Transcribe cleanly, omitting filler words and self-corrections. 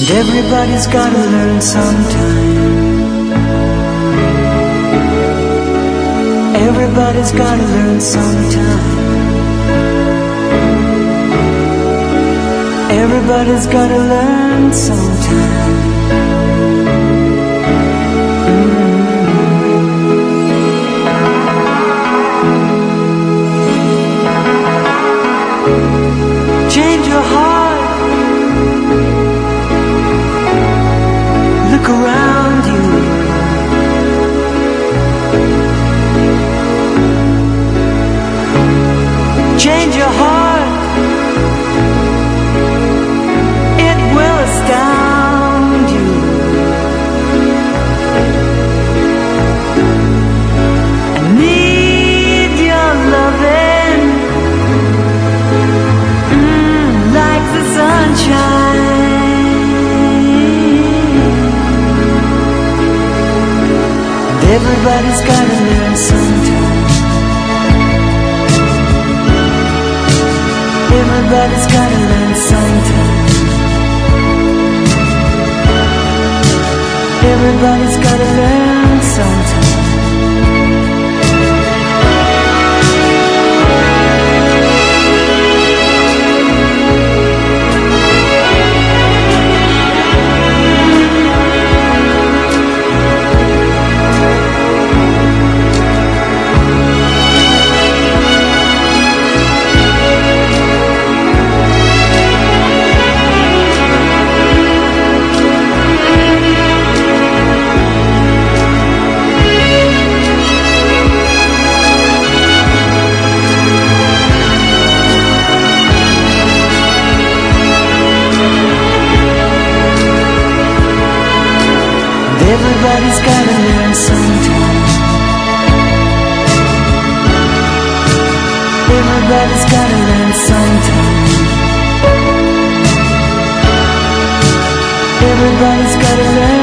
Everybody's gotta learn sometime. Everybody's gotta learn sometime. Everybody's gotta learn sometime. Change your heart. Look around you. Change your heart. It will astound you. I need your loving, like the sunshine. Everybody's gotta learn sometime. Everybody's gotta learn sometime. Everybody's gotta learn sometime. Everybody's gotta learn sometime. Everybody's gotta learn sometime. Everybody's gotta learn.